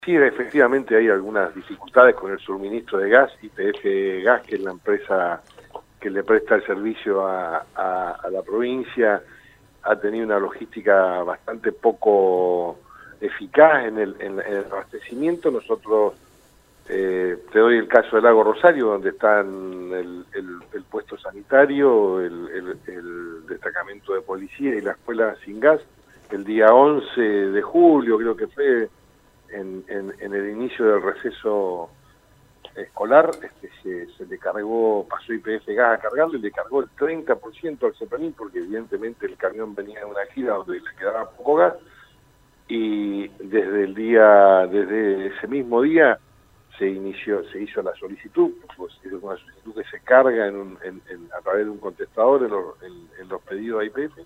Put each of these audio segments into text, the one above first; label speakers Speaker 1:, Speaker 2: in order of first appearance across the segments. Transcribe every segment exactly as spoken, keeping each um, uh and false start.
Speaker 1: Sí, efectivamente hay algunas dificultades con el suministro de gas. Y P F Gas, que es la empresa que le presta el servicio a, a, a la provincia, ha tenido una logística bastante poco eficaz en el, en, en el abastecimiento. Nosotros, eh, te doy el caso del Lago Rosario, donde están el, el, el puesto sanitario, el, el, el destacamento de policía y la escuela sin gas. El día once de julio, creo que fue, En, en, en el inicio del receso escolar, este, se, se le cargó, pasó Y P F Gas a cargarle, le cargó el treinta por ciento al Zeppelin, porque evidentemente el camión venía de una gira donde le quedaba poco gas, y desde el día, desde ese mismo día se inició, se hizo la solicitud, pues es una solicitud que se carga en un, en, en, a través de un contestador en, lo, en, en los pedidos a Y P F,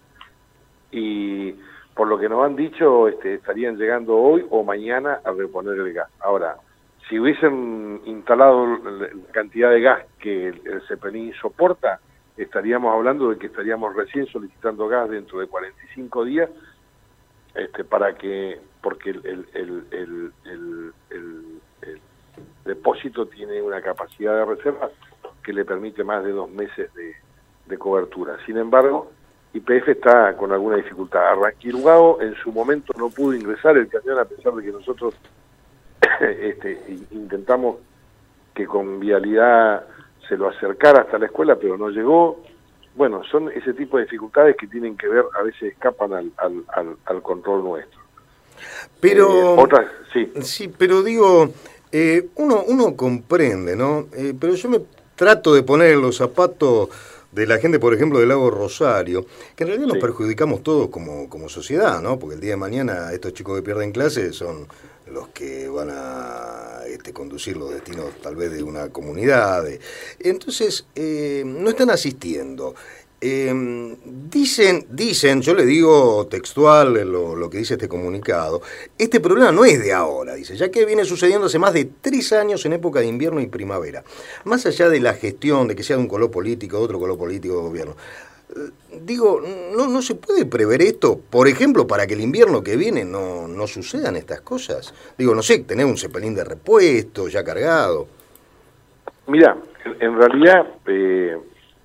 Speaker 1: y por lo que nos han dicho, este, estarían llegando hoy o mañana a reponer el gas. Ahora, si hubiesen instalado la cantidad de gas que el, el Zeppelin soporta, estaríamos hablando de que estaríamos recién solicitando gas dentro de cuarenta y cinco días, este, para que, porque el, el, el, el, el, el, el depósito tiene una capacidad de reserva que le permite más de dos meses de, de cobertura. Sin embargo, Y P F está con alguna dificultad. Arranquirugao en su momento no pudo ingresar el camión, a pesar de que nosotros este, intentamos que con vialidad se lo acercara hasta la escuela, pero no llegó. Bueno, son ese tipo de dificultades que tienen que ver, a veces escapan al, al, al, al control nuestro.
Speaker 2: Pero,
Speaker 1: eh, otras, sí.
Speaker 2: Sí, pero digo, eh, uno, uno comprende, ¿no? Eh, pero yo me trato de poner en los zapatos de la gente, por ejemplo, del Lago Rosario, que en realidad nos sí. perjudicamos todos como, como sociedad, ¿no? Porque el día de mañana estos chicos que pierden clases son los que van a este, conducir los destinos tal vez de una comunidad. De... Entonces, eh, no están asistiendo. Eh, dicen, dicen, yo le digo textual lo, lo que dice este comunicado, este problema no es de ahora, dice, ya que viene sucediendo hace más de tres años en época de invierno y primavera. Más allá de la gestión, de que sea de un color político, de otro color político de gobierno, eh, digo, no, no se puede prever esto, por ejemplo, para que el invierno que viene no, no sucedan estas cosas. Digo, no sé, tener un Zeppelin de repuesto ya cargado.
Speaker 1: Mira, en, en realidad... Eh...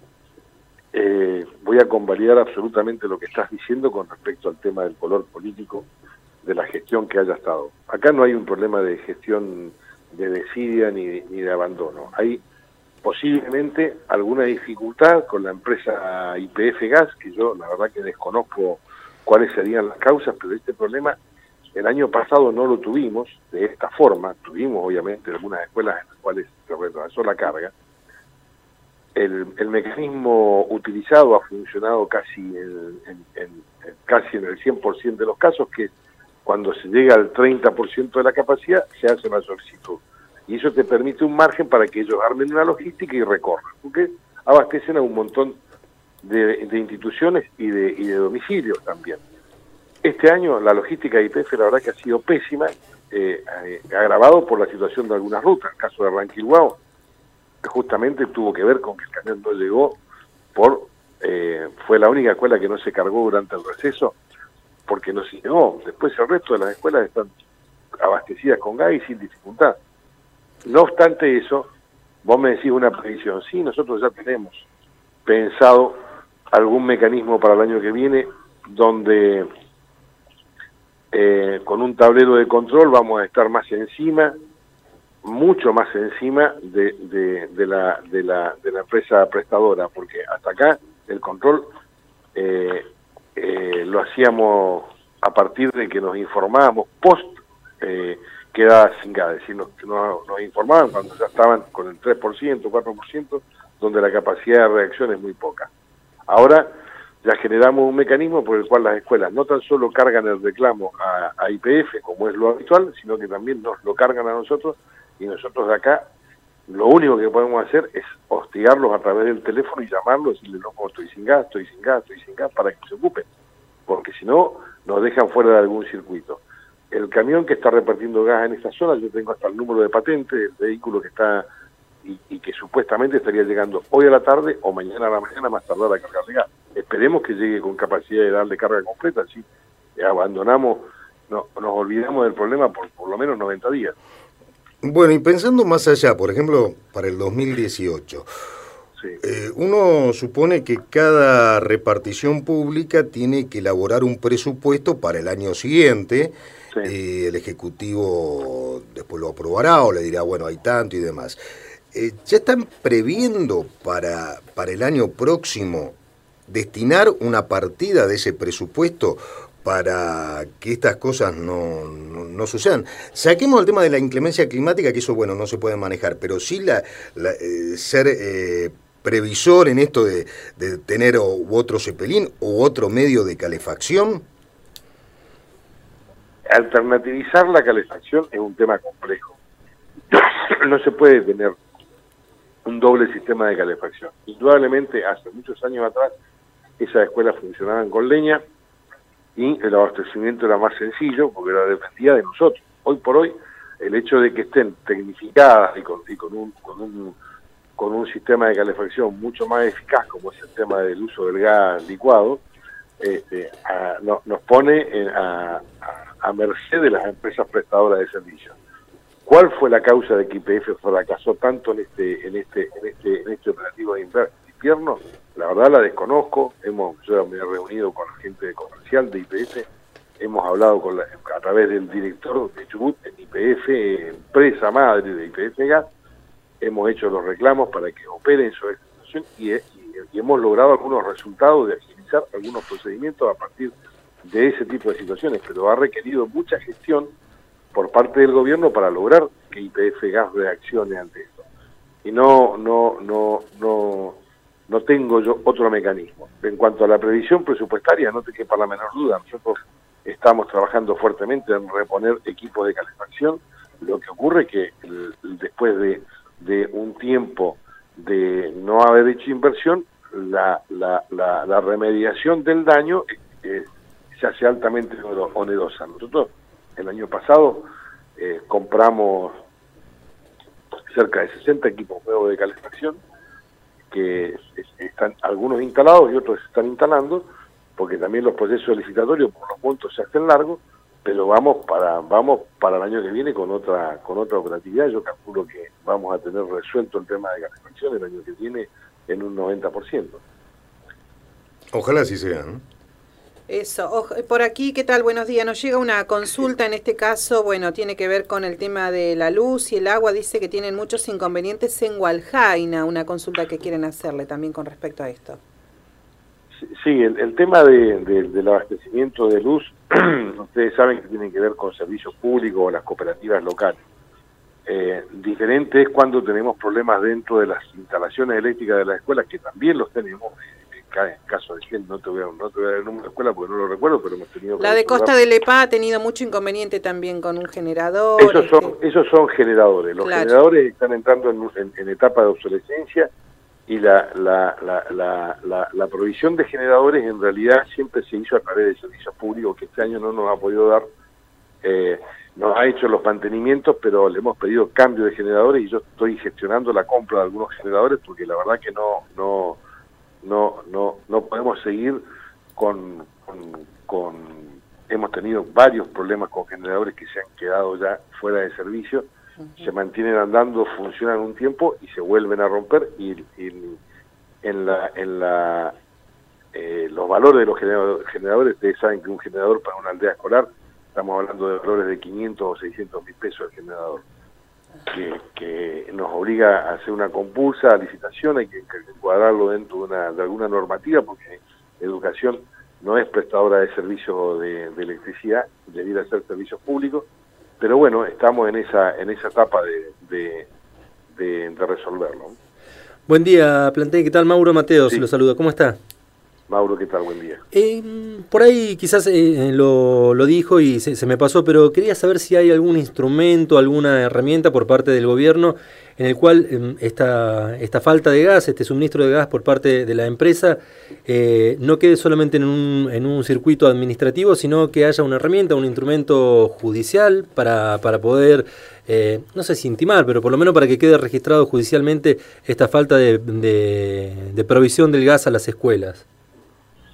Speaker 1: Eh, voy a convalidar absolutamente lo que estás diciendo con respecto al tema del color político de la gestión que haya estado. Acá no hay un problema de gestión de desidia ni, ni de abandono. Hay posiblemente alguna dificultad con la empresa Y P F Gas, que yo la verdad que desconozco cuáles serían las causas, pero este problema el año pasado no lo tuvimos de esta forma. Tuvimos obviamente algunas escuelas en las cuales se retrasó la carga. El, el mecanismo utilizado ha funcionado casi en, en, en, en casi en el cien por ciento de los casos, que cuando se llega al treinta por ciento de la capacidad se hace la solicitud. Y eso te permite un margen para que ellos armen una logística y recorran, porque abastecen a un montón de, de instituciones y de, y de domicilios también. Este año la logística de Y P F la verdad que ha sido pésima, eh, eh, agravado por la situación de algunas rutas. El caso de Arranquirugao justamente tuvo que ver con que el camión no llegó, por eh, fue la única escuela que no se cargó durante el receso, porque no se llegó. Después el resto de las escuelas están abastecidas con gas y sin dificultad. No obstante eso, vos me decís una previsión. Sí, nosotros ya tenemos pensado algún mecanismo para el año que viene, donde eh, con un tablero de control vamos a estar más encima, mucho más encima de, de, de, la, de, la, de la empresa prestadora, porque hasta acá el control eh, eh, lo hacíamos a partir de que nos informábamos post eh, quedada sin gas, es decir, nos, nos, nos informaban cuando ya estaban con el tres por ciento, cuatro por ciento, donde la capacidad de reacción es muy poca. Ahora ya generamos un mecanismo por el cual las escuelas no tan solo cargan el reclamo a, a Y P F, como es lo habitual, sino que también nos lo cargan a nosotros, y nosotros de acá lo único que podemos hacer es hostigarlos a través del teléfono y llamarlos y decirles, no, estoy sin gas, estoy sin gas, estoy sin gas, para que se ocupen, porque si no, nos dejan fuera de algún circuito. El camión que está repartiendo gas en esta zona, yo tengo hasta el número de patente del vehículo que está y, y que supuestamente estaría llegando hoy a la tarde o mañana a la mañana más tardar a cargar de gas. Esperemos que llegue con capacidad de darle carga completa, así abandonamos no, nos olvidamos del problema por por lo menos noventa días.
Speaker 2: Bueno, y pensando más allá, por ejemplo, para el dos mil dieciocho, sí. eh, uno supone que cada repartición pública tiene que elaborar un presupuesto para el año siguiente, sí. eh, el Ejecutivo después lo aprobará o le dirá, bueno, hay tanto y demás. Eh, ¿Ya están previendo para, para el año próximo destinar una partida de ese presupuesto para que estas cosas no, no, no sucedan? Saquemos el tema de la inclemencia climática, que eso, bueno, no se puede manejar, pero sí la, la eh, ser eh, previsor en esto de, de tener o, u otro cepelín u otro medio de calefacción.
Speaker 1: Alternativizar la calefacción es un tema complejo. No se puede tener un doble sistema de calefacción. Indudablemente, hace muchos años atrás, esas escuelas funcionaban con leña, y el abastecimiento era más sencillo porque era dependía de nosotros. Hoy por hoy, el hecho de que estén tecnificadas y con, y con, un, con, un, con un sistema de calefacción mucho más eficaz, como es el tema del uso del gas licuado, este, a, no, nos pone en, a, a, a merced de las empresas prestadoras de servicios. ¿Cuál fue la causa de que Y P F fracasó tanto en este, en este, en este, en este operativo de invierno? La verdad la desconozco. Hemos, yo me he reunido con la gente comercial de Y P F, hemos hablado con la, a través del director de Chubut en Y P F, empresa madre de Y P F Gas, hemos hecho los reclamos para que operen sobre esta situación y, y, y hemos logrado algunos resultados de agilizar algunos procedimientos a partir de ese tipo de situaciones, pero ha requerido mucha gestión por parte del gobierno para lograr que Y P F Gas reaccione ante esto. Y no, no, no, no, no tengo yo otro mecanismo. En cuanto a la previsión presupuestaria, no te quepa la menor duda, nosotros estamos trabajando fuertemente en reponer equipos de calefacción. Lo que ocurre es que el, después de, de un tiempo de no haber hecho inversión, la, la, la, la remediación del daño eh, se hace altamente onerosa. Nosotros el año pasado eh, compramos cerca de sesenta equipos nuevos de calefacción, que están algunos instalados y otros se están instalando, porque también los procesos licitatorios por los montos se hacen largos, pero vamos para vamos para el año que viene con otra con otra operatividad. Yo calculo que vamos a tener resuelto el tema de calefacción el año que viene en un noventa por ciento.
Speaker 2: Ojalá así sea, ¿no?
Speaker 3: Eso, por aquí, ¿qué tal? Buenos días. Nos llega una consulta, en este caso, bueno, tiene que ver con el tema de la luz y el agua. Dice que tienen muchos inconvenientes en Hualjaina, una consulta que quieren hacerle también con respecto a esto.
Speaker 1: Sí, el, el tema de, de, del abastecimiento de luz, ustedes saben que tiene que ver con servicios públicos o las cooperativas locales. Eh, diferente es cuando tenemos problemas dentro de las instalaciones eléctricas de las escuelas, que también los tenemos. En caso de gente, no te voy a, no te voy a dar el número de escuela porque no lo recuerdo, pero hemos tenido...
Speaker 3: La de Costa del Lepá ha tenido mucho inconveniente también con un generador.
Speaker 1: Esos son, este... esos son generadores. Los claro. generadores están entrando en, en, en etapa de obsolescencia y la, la, la, la, la, la provisión de generadores en realidad siempre se hizo a través de servicios públicos, que este año no nos ha podido dar. Eh, nos ha hecho los mantenimientos, pero le hemos pedido cambio de generadores y yo estoy gestionando la compra de algunos generadores porque la verdad que no... no no no no podemos seguir con, con, con hemos tenido varios problemas con generadores que se han quedado ya fuera de servicio, uh-huh. se mantienen andando, funcionan un tiempo y se vuelven a romper y, y en la en la eh, los valores de los generadores, ustedes saben que un generador para una aldea escolar estamos hablando de valores de quinientos o seiscientos mil pesos el generador. Que, que nos obliga a hacer una compulsa, a licitación, hay que, que encuadrarlo dentro de, una, de alguna normativa, porque educación no es prestadora de servicios de, de electricidad, debiera ser servicios públicos, pero bueno, estamos en esa en esa etapa de, de, de, de resolverlo.
Speaker 4: Buen día, Plantel, ¿qué tal? Mauro Mateo, sí. Se lo saluda, ¿cómo está?
Speaker 1: Mauro, ¿qué tal? Buen día.
Speaker 4: Eh, por ahí quizás eh, lo, lo dijo y se, se me pasó, pero quería saber si hay algún instrumento, alguna herramienta por parte del gobierno en el cual eh, esta, esta falta de gas, este suministro de gas por parte de la empresa, eh, no quede solamente en un, en un circuito administrativo, sino que haya una herramienta, un instrumento judicial para, para poder, eh, no sé si intimar, pero por lo menos para que quede registrado judicialmente esta falta de, de, de provisión del gas a las escuelas.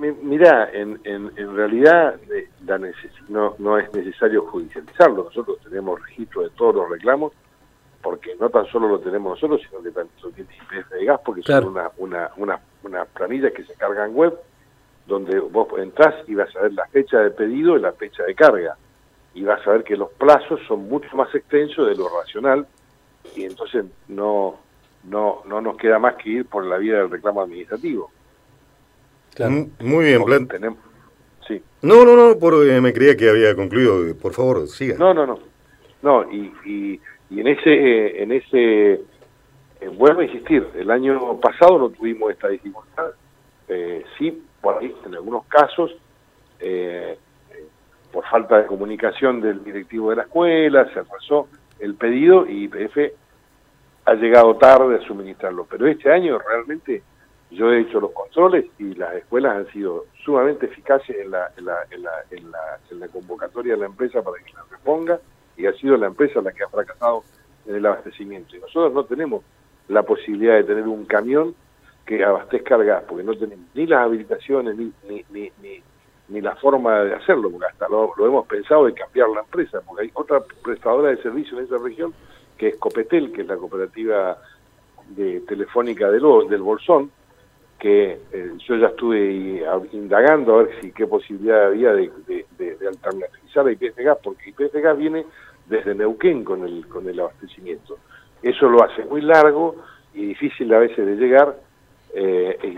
Speaker 1: Mirá, en, en, en realidad eh, la no, no es necesario judicializarlo. Nosotros tenemos registro de todos los reclamos, porque no tan solo lo tenemos nosotros, sino que también lo tiene I P F de Gas, porque claro. son una, una, una, unas planillas que se cargan web, donde vos entrás y vas a ver la fecha de pedido y la fecha de carga, y vas a ver que los plazos son mucho más extensos de lo racional, y entonces no, no, no nos queda más que ir por la vía del reclamo administrativo.
Speaker 2: Claro. Muy bien, plan...
Speaker 1: tenemos... sí.
Speaker 2: No, no, no, por, eh, me creía que había concluido. Por favor, siga.
Speaker 1: No, no, no. No, y, y, y en ese, eh, en ese eh, vuelvo a insistir, el año pasado no tuvimos esta dificultad. Eh, sí, por ahí, en algunos casos, eh, eh, por falta de comunicación del directivo de la escuela, se atrasó el pedido y I P F ha llegado tarde a suministrarlo. Pero este año realmente... yo he hecho los controles y las escuelas han sido sumamente eficaces en la, en la, en la, en la, en la convocatoria de la empresa para que la reponga, y ha sido la empresa la que ha fracasado en el abastecimiento. Y nosotros no tenemos la posibilidad de tener un camión que abastezca el gas, porque no tenemos ni las habilitaciones ni, ni, ni, ni, ni la forma de hacerlo, porque hasta lo, lo hemos pensado de cambiar la empresa, porque hay otra prestadora de servicio en esa región, que es Copetel, que es la cooperativa de telefónica del, del Bolsón, que eh, yo ya estuve indagando a ver si qué posibilidad había de, de, de, de alternativizar a I P F Gas, porque I P F Gas viene desde Neuquén con el con el abastecimiento. Eso lo hace muy largo y difícil a veces de llegar. Eh, y...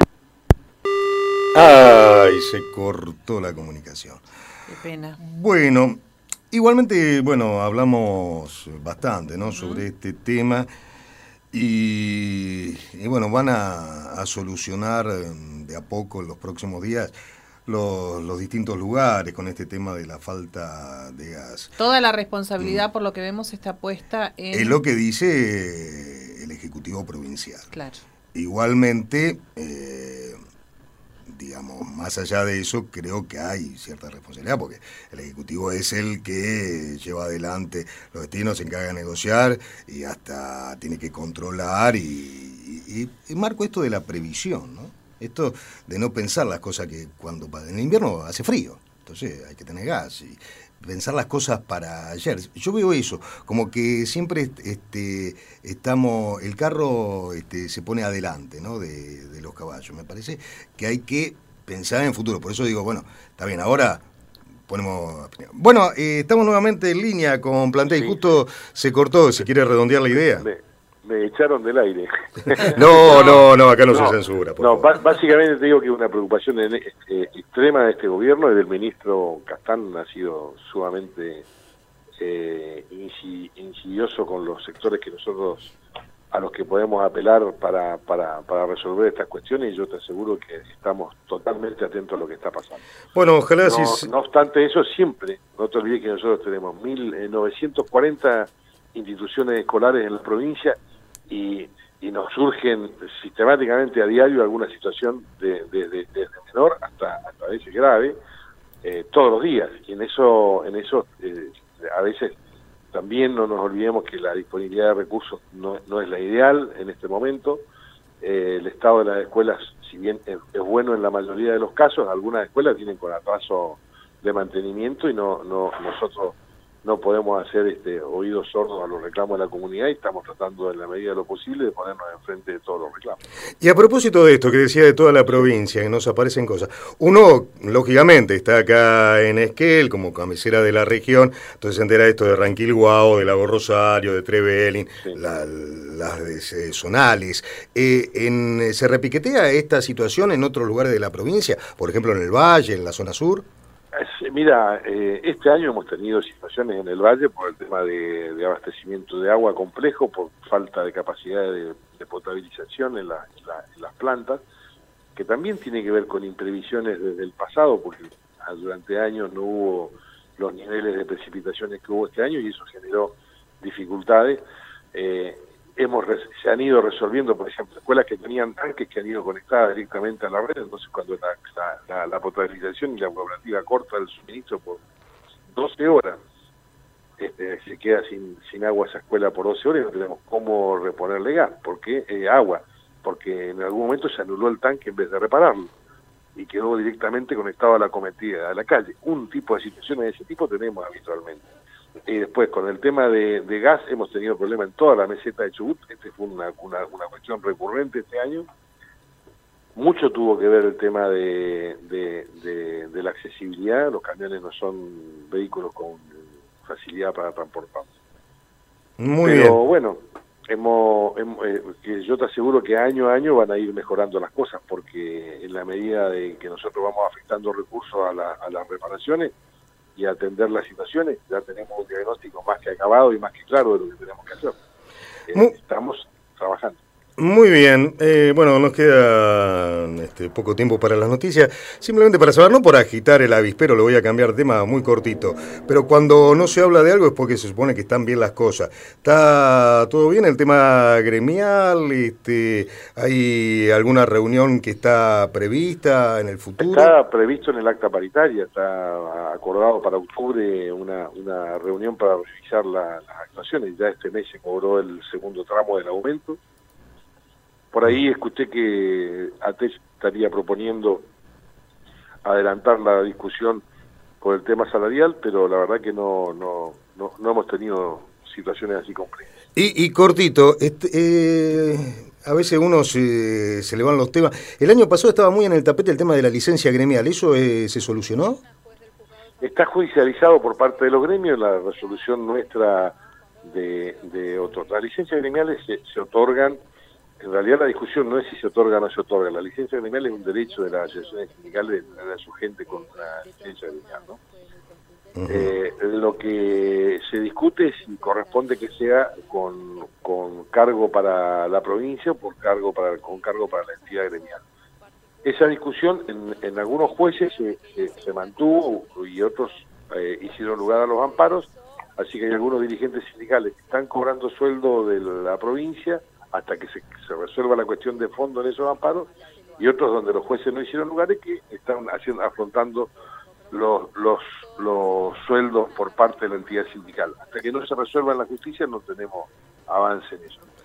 Speaker 2: ¡Ay! Se cortó la comunicación.
Speaker 3: Qué pena.
Speaker 2: Bueno, igualmente, bueno, hablamos bastante, ¿no? Uh-huh. Sobre este tema. Y, y bueno, van a, a solucionar de a poco en los próximos días los, los distintos lugares con este tema de la falta de gas.
Speaker 3: Toda la responsabilidad, mm. por lo que vemos, está puesta en...
Speaker 2: Es lo que dice el Ejecutivo Provincial.
Speaker 3: Claro.
Speaker 2: Igualmente, eh, digamos, más allá de eso, creo que hay cierta responsabilidad, porque el Ejecutivo es el que lleva adelante los destinos, se encarga de negociar y hasta tiene que controlar, y, y, y marco esto de la previsión, ¿no? Esto de no pensar las cosas que cuando en el invierno hace frío, entonces hay que tener gas, y pensar las cosas para ayer. Yo veo eso, como que siempre este, estamos, el carro este, se pone adelante, ¿no? de, de los caballos. Me parece que hay que pensar en el futuro. Por eso digo, bueno, está bien, ahora ponemos... Bueno, eh, estamos nuevamente en línea con Plantel, sí. Justo se cortó, si quiere redondear la idea.
Speaker 1: Me, me echaron del aire.
Speaker 2: No, no, no, acá no, no se censura. Por
Speaker 1: no,
Speaker 2: favor.
Speaker 1: Básicamente te digo que una preocupación en, eh, extrema de este gobierno y del ministro Castán ha sido sumamente eh, insidioso con los sectores que nosotros a los que podemos apelar para, para, para resolver estas cuestiones, y yo te aseguro que estamos totalmente atentos a lo que está pasando.
Speaker 2: Bueno, ojalá
Speaker 1: no,
Speaker 2: si...
Speaker 1: no obstante eso, siempre, no te olvides que nosotros tenemos mil novecientas cuarenta instituciones escolares en la provincia, y, y nos surgen sistemáticamente a diario alguna situación de, de, de, desde menor hasta, hasta a veces grave, eh, todos los días, y en eso, en eso eh, a veces también no nos olvidemos que la disponibilidad de recursos no, no es la ideal en este momento. Eh, el estado de las escuelas, si bien es, es bueno en la mayoría de los casos, algunas escuelas tienen con atraso de mantenimiento, y no, no nosotros no podemos hacer este oídos sordos a los reclamos de la comunidad, y estamos tratando en la medida de lo posible de ponernos enfrente de todos los reclamos.
Speaker 2: Y a propósito de esto que decía de toda la provincia, que nos aparecen cosas, uno lógicamente está acá en Esquel como cabecera de la región, entonces se entera esto de Ranquilhuao, de Lago Rosario, de Trevelin, sí. la, las de zonales. Eh, en, ¿Se repiquetea esta situación en otros lugares de la provincia? Por ejemplo en el Valle, en la zona sur.
Speaker 1: Mira, eh, este año hemos tenido situaciones en el Valle por el tema de, de abastecimiento de agua complejo, por falta de capacidad de, de potabilización en, la, en, la, en las plantas, que también tiene que ver con imprevisiones desde el pasado, porque durante años no hubo los niveles de precipitaciones que hubo este año, y eso generó dificultades. Eh, hemos se han ido resolviendo, por ejemplo, escuelas que tenían tanques que han ido conectadas directamente a la red, entonces cuando la, la, la, la potabilización y la cooperativa corta el suministro por doce horas, este, se queda sin, sin agua esa escuela por doce horas, y no tenemos cómo reponerle gas, porque eh, agua, porque en algún momento se anuló el tanque en vez de repararlo. y quedó directamente conectado a la cometida de la calle. Un tipo de situaciones de ese tipo tenemos habitualmente. Y después, con el tema de, de gas, hemos tenido problemas en toda la meseta de Chubut. Este fue una, una, una cuestión recurrente este año. Mucho tuvo que ver el tema de, de, de, de la accesibilidad. Los camiones no son vehículos con facilidad para transportar.
Speaker 2: Muy
Speaker 1: Pero
Speaker 2: bien.
Speaker 1: bueno, hemos, hemos eh, que yo te aseguro que año a año van a ir mejorando las cosas, porque en la medida de que nosotros vamos afectando recursos a, la, a las reparaciones y a atender las situaciones, ya tenemos un diagnóstico más que acabado y más que claro de lo que tenemos que hacer. Eh,
Speaker 2: Muy,
Speaker 1: estamos trabajando.
Speaker 2: Muy bien, eh, bueno, nos queda este, poco tiempo para las noticias. Simplemente para saber, no por agitar el avispero, le voy a cambiar de tema muy cortito, pero cuando no se habla de algo es porque se supone que están bien las cosas. ¿Está todo bien el tema gremial? Este, ¿hay alguna reunión que está prevista en el futuro?
Speaker 1: Está previsto en el acta paritaria, está acordado para octubre una, una reunión para revisar la, las actuaciones. Ya este mes se cobró el segundo tramo del aumento. Por ahí escuché que A T E S estaría proponiendo adelantar la discusión por el tema salarial, pero la verdad que no no no, no hemos tenido situaciones así complejas.
Speaker 2: Y, y cortito, este, eh, a veces uno se, se le van los temas. El año pasado estaba muy en el tapete el tema de la licencia gremial. ¿Eso eh, se solucionó?
Speaker 1: Está judicializado por parte de los gremios la resolución nuestra de, de otros. Las licencias gremiales se, se otorgan. En realidad la discusión no es si se otorga o no se otorga. La licencia gremial es un derecho de las asociaciones sindicales de tener a su gente con una licencia gremial, ¿no? Uh-huh. eh, lo que se discute es si corresponde que sea con, con cargo para la provincia o por cargo para, con cargo para la entidad gremial. Esa discusión en, en algunos jueces se, se, se mantuvo y otros eh, hicieron lugar a los amparos, así que hay algunos dirigentes sindicales que están cobrando sueldo de la provincia hasta que se, se resuelva la cuestión de fondo en esos amparos, y otros donde los jueces no hicieron lugares que están haciendo, afrontando los, los, los sueldos por parte de la entidad sindical. Hasta que no se resuelva en la justicia no tenemos avance en eso.